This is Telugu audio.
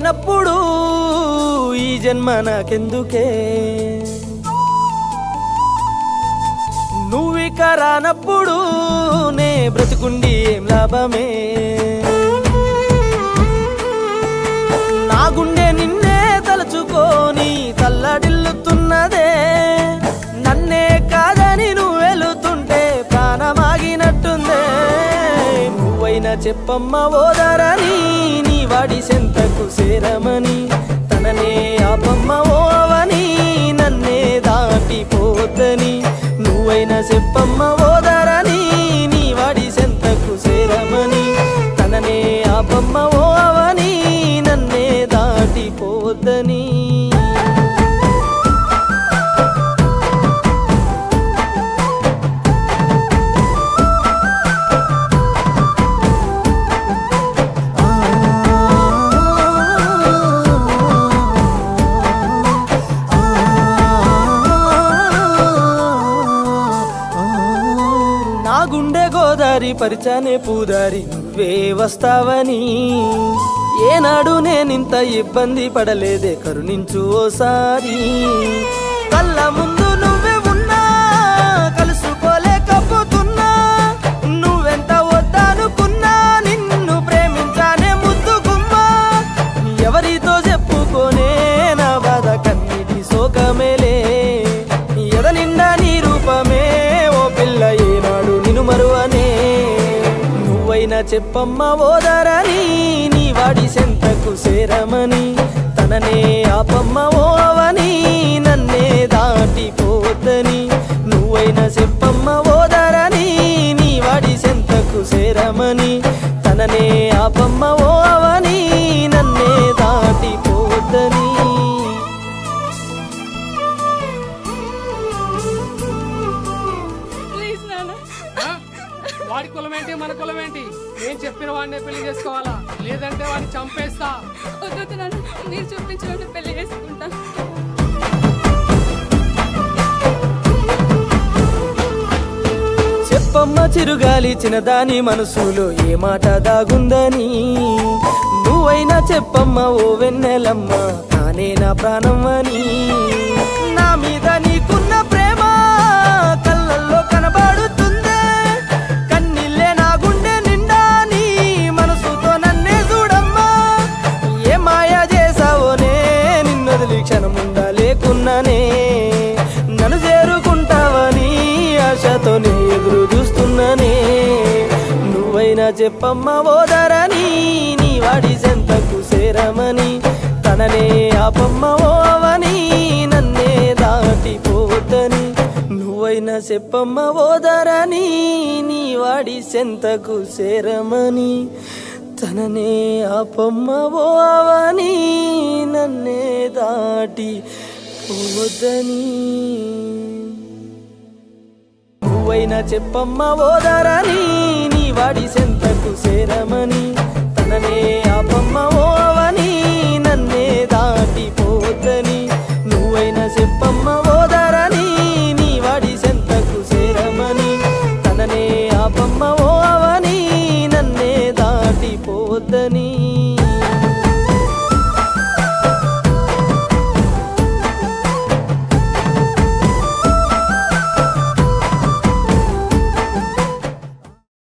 లేనప్పుడు ఈ జన్మ నాకెందుకే నువ్విక రానప్పుడు నే బ్రతుకుండి ఏం లాభమే నా గుండె నిన్నే తలుచుకొని తల్లడిల్లుతున్నదే నన్నే కాదని నువ్వు వెళుతుంటే ప్రాణమాగినట్టుందే నువ్వైనా చెప్పమ్మ ఓదారని నీ వాడి సెంతకు చేరమని తననే ఆపమ్మ ఓవని నన్నే దాటిపోతని నువ్వైనా చెప్పమ్మ ఓదారని నీ వాడి సెంతకు చేరమని తననే ఆపమ్మ ఓవని నన్నే దాటిపోతని నా గుండె గోదారి పరిచానే పూదారి నువ్వే వస్తావని ఏనాడు నేనింత ఇబ్బంది పడలేదే కరుణించు ఓసారి కళ్ళ ముందు నువ్వే ఉన్నా కలుసుకోలేకపోతున్నా నువ్వెంత వద్దనుకున్నా నిన్ను ప్రేమించానే ముద్దుగుమ్మా ఎవరితో చెప్పుకోనే నా బాధ కన్నీటి శోకమేలే ఎద నిండా నీ రూపమే ఓ పిల్ల ఏనాడు నిన్ను మరువనే నువ్వైనా చెప్పమ్మ ఓదారని నీ వాడి సెంతకు చేరమని తననే ఆపమ్మ ఓవని నన్నే దాటిపోతని నువ్వైనా చెప్పమ్మ ఓదారని నీ వాడి సెంతకు చేరమని తననే ఆపమ్మ ఓవని నన్నే దాటిపోతని వాడి కులం ఏంటి మన కులం ఏంటి నేను చెప్పిన వాడినే పెళ్లి చేసుకోవాలా లేదంటే వాడిని చంపేస్తా వద్దు నాన్న మీరు చూపించిన పెళ్లి చేసుకుంటా చెప్పమ్మ చిరుగాలి చిన్నదాని మనసులో ఏ మాట దాగుందని నువ్వైనా చెప్పమ్మ ఓ వెన్నెలమ్మ తానే నా ప్రాణం అని నా మీద నీకున్న ప్రేమ కళ్ళల్లో కనబడుతుందే కన్నీళ్ళే నా గుండె నిండా నీ మనసుతో నన్నే చూడమ్మా ఏ మాయ చేసావోనే నిన్నొదిలి క్షణముండా లేకున్నానే నన్ను చేరుకుంటావని ఆశతోనే ఎదురు చూస్తున్నానే నువ్వైనా చెప్పమ్మ ఓదారని నీ వాడి సెంతకు చేరమని తననే ఆపమ్మ ఓవని నన్నే దాటిపోతని నువ్వైనా చెప్పమ్మ ఓదారని నీ వాడి సెంతకు చేరమని తననే ఆపమ్మ ఓవని నన్నే దాటి పోతని నువ్వైనా చెప్పమ్మ ఓదారని నీ వాడి సెంతకు చేరమని తననే ఆపమ్మ ఓ